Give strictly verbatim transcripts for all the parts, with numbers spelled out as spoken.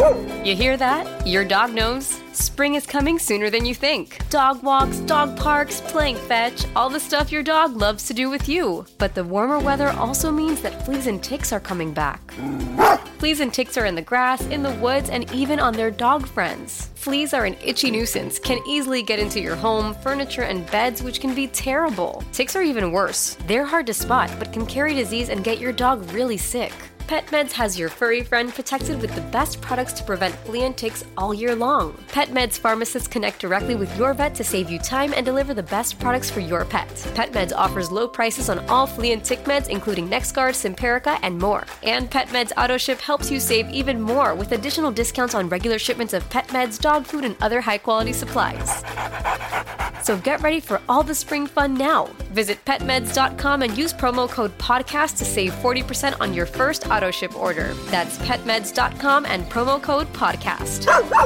You hear that? Your dog knows. Spring is coming sooner than you think. Dog walks, dog parks, playing fetch, all the stuff your dog loves to do with you. But the warmer weather also means that fleas and ticks are coming back. Fleas and ticks are in the grass, in the woods, and even on their dog friends. Fleas are an itchy nuisance, can easily get into your home, furniture, and beds, which can be terrible. Ticks are even worse. They're hard to spot, but can carry disease and get your dog really sick. PetMeds has your furry friend protected with the best products to prevent flea and ticks all year long. PetMeds pharmacists connect directly with your vet to save you time and deliver the best products for your pet. PetMeds offers low prices on all flea and tick meds, including NexGard, Simparica, and more. And PetMeds AutoShip helps you save even more with additional discounts on regular shipments of pet meds, dog food, and other high-quality supplies. So get ready for all the spring fun now. Visit pet meds dot com and use promo code podcast to save forty percent on your first auto ship order. That's pet meds dot com and promo code podcast.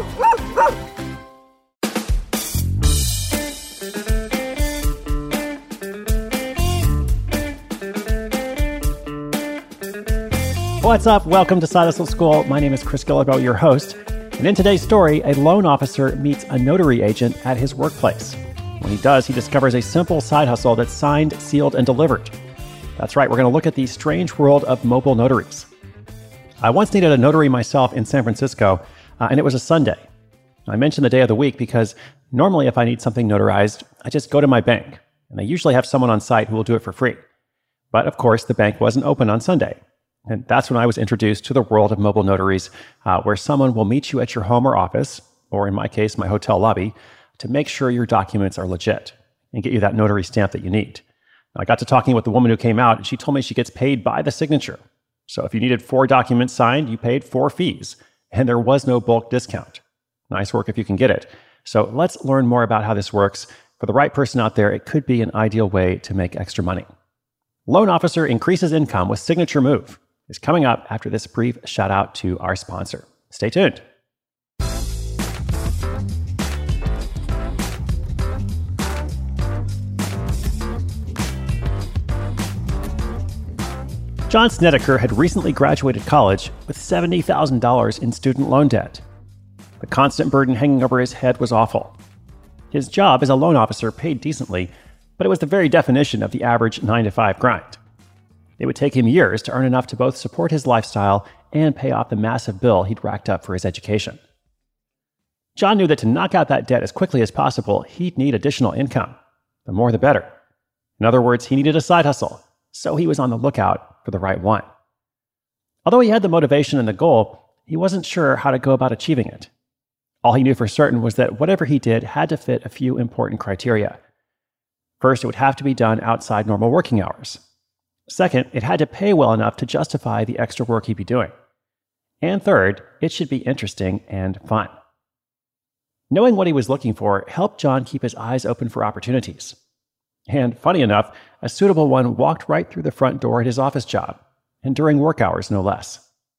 What's up? Welcome to Side Hustle School. My name is Chris Guillebeau, your host. And in today's story, a loan officer meets a notary agent at his workplace. When he does, he discovers a simple side hustle that's signed, sealed, and delivered. That's right, we're going to look at the strange world of mobile notaries. I once needed a notary myself in San Francisco, uh, and it was a Sunday. I mention the day of the week because normally if I need something notarized, I just go to my bank, and they usually have someone on site who will do it for free. But of course, the bank wasn't open on Sunday. And that's when I was introduced to the world of mobile notaries, uh, where someone will meet you at your home or office, or in my case, my hotel lobby, to make sure your documents are legit and get you that notary stamp that you need. I got to talking with the woman who came out, and she told me she gets paid by the signature. So if you needed four documents signed, you paid four fees, and there was no bulk discount. Nice work if you can get it. So let's learn more about how this works. For the right person out there, it could be an ideal way to make extra money. Loan officer increases income with signature move is coming up after this brief shout out to our sponsor. Stay tuned. John Snedeker had recently graduated college with seventy thousand dollars in student loan debt. The constant burden hanging over his head was awful. His job as a loan officer paid decently, but it was the very definition of the average nine to five grind. It would take him years to earn enough to both support his lifestyle and pay off the massive bill he'd racked up for his education. John knew that to knock out that debt as quickly as possible, he'd need additional income. The more the better. In other words, he needed a side hustle, so he was on the lookout for the right one. Although he had the motivation and the goal, he wasn't sure how to go about achieving it. All he knew for certain was that whatever he did had to fit a few important criteria. First, it would have to be done outside normal working hours. Second, it had to pay well enough to justify the extra work he'd be doing. And third, it should be interesting and fun. Knowing what he was looking for helped John keep his eyes open for opportunities. And funny enough, a suitable one walked right through the front door at his office job, and during work hours, no less.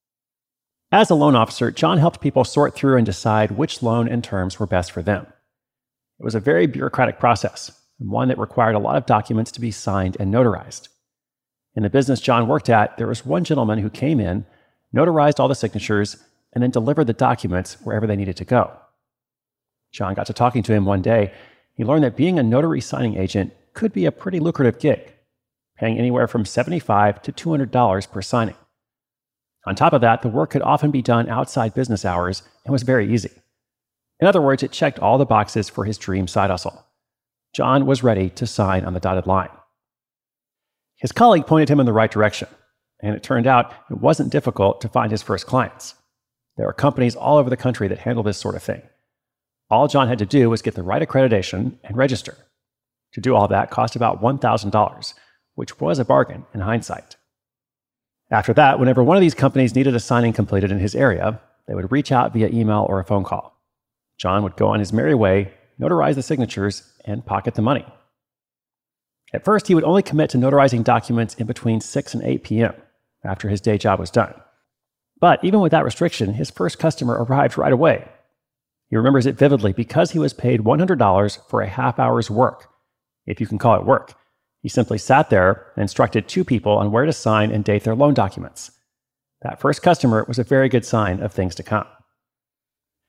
As a loan officer, John helped people sort through and decide which loan and terms were best for them. It was a very bureaucratic process, and one that required a lot of documents to be signed and notarized. In the business John worked at, there was one gentleman who came in, notarized all the signatures, and then delivered the documents wherever they needed to go. John got to talking to him one day. He learned that being a notary signing agent could be a pretty lucrative gig, paying anywhere from seventy-five dollars to two hundred dollars per signing. On top of that, the work could often be done outside business hours and was very easy. In other words, it checked all the boxes for his dream side hustle. John was ready to sign on the dotted line. His colleague pointed him in the right direction, and it turned out it wasn't difficult to find his first clients. There are companies all over the country that handle this sort of thing. All John had to do was get the right accreditation and register. To do all that cost about one thousand dollars, which was a bargain in hindsight. After that, whenever one of these companies needed a signing completed in his area, they would reach out via email or a phone call. John would go on his merry way, notarize the signatures, and pocket the money. At first, he would only commit to notarizing documents in between six and eight p.m. after his day job was done. But even with that restriction, his first customer arrived right away. He remembers it vividly because he was paid one hundred dollars for a half hour's work, if you can call it work. He simply sat there and instructed two people on where to sign and date their loan documents. That first customer was a very good sign of things to come.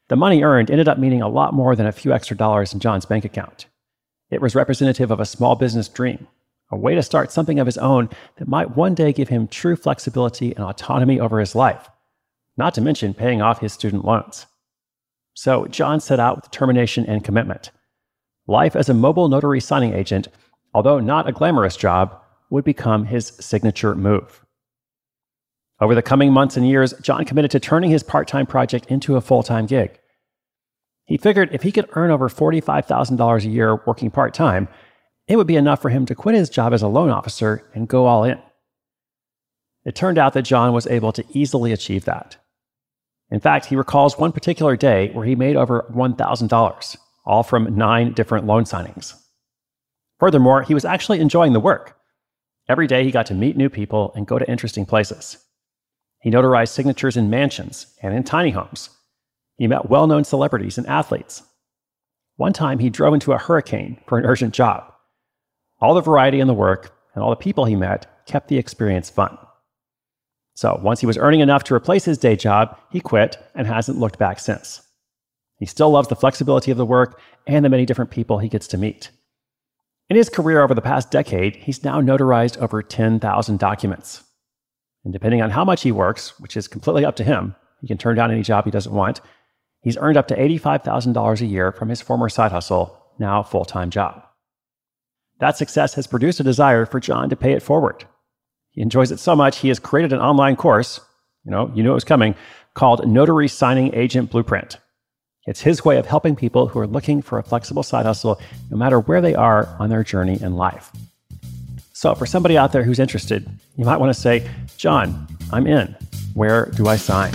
The money earned ended up meaning a lot more than a few extra dollars in John's bank account. It was representative of a small business dream, a way to start something of his own that might one day give him true flexibility and autonomy over his life, not to mention paying off his student loans. So John set out with determination and commitment. Life as a mobile notary signing agent, although not a glamorous job, would become his signature move. Over the coming months and years, John committed to turning his part-time project into a full-time gig. He figured if he could earn over forty-five thousand dollars a year working part-time, it would be enough for him to quit his job as a loan officer and go all in. It turned out that John was able to easily achieve that. In fact, he recalls one particular day where he made over one thousand dollars, all from nine different loan signings. Furthermore, he was actually enjoying the work. Every day he got to meet new people and go to interesting places. He notarized signatures in mansions and in tiny homes. He met well-known celebrities and athletes. One time, he drove into a hurricane for an urgent job. All the variety in the work and all the people he met kept the experience fun. So once he was earning enough to replace his day job, he quit and hasn't looked back since. He still loves the flexibility of the work and the many different people he gets to meet. In his career over the past decade, he's now notarized over ten thousand documents. And depending on how much he works, which is completely up to him, he can turn down any job he doesn't want, he's earned up to eighty-five thousand dollars a year from his former side hustle, now full-time job. That success has produced a desire for John to pay it forward. He enjoys it so much, he has created an online course, you know, you knew it was coming, called Notary Signing Agent Blueprint. It's his way of helping people who are looking for a flexible side hustle, no matter where they are on their journey in life. So for somebody out there who's interested, you might want to say, John, I'm in. Where do I sign?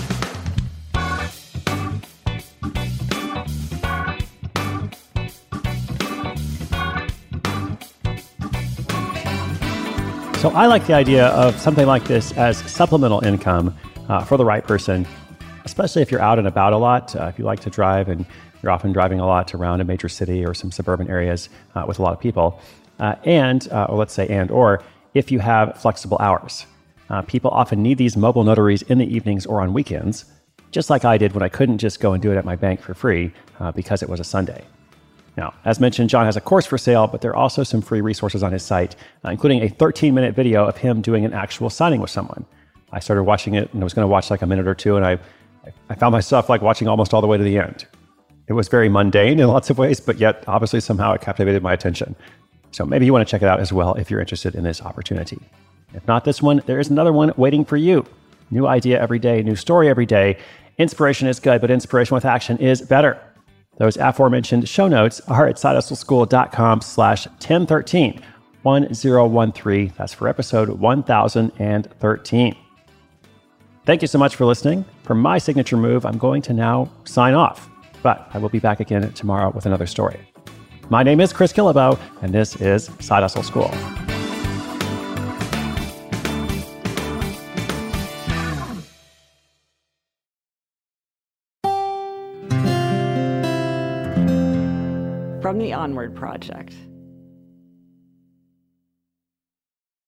So I like the idea of something like this as supplemental income uh, for the right person, especially if you're out and about a lot. Uh, if you like to drive and you're often driving a lot around a major city or some suburban areas uh, with a lot of people. Uh, and, uh, or let's say and, or if you have flexible hours. Uh, people often need these mobile notaries in the evenings or on weekends, just like I did when I couldn't just go and do it at my bank for free uh, because it was a Sunday. Now, as mentioned, John has a course for sale, but there are also some free resources on his site, uh, including a thirteen-minute video of him doing an actual signing with someone. I started watching it and I was going to watch like a minute or two, and I, I found myself like watching almost all the way to the end. It was very mundane in lots of ways, but yet obviously somehow it captivated my attention. So maybe you want to check it out as well if you're interested in this opportunity. If not this one, there is another one waiting for you. New idea every day, new story every day. Inspiration is good, but inspiration with action is better. Those aforementioned show notes are at sidehustleschool.com slash 1013, 1013. That's for episode one thousand thirteen. Thank you so much for listening. For my signature move, I'm going to now sign off, but I will be back again tomorrow with another story. My name is Chris Killabo, and this is Side Hustle School. From the Onward Project.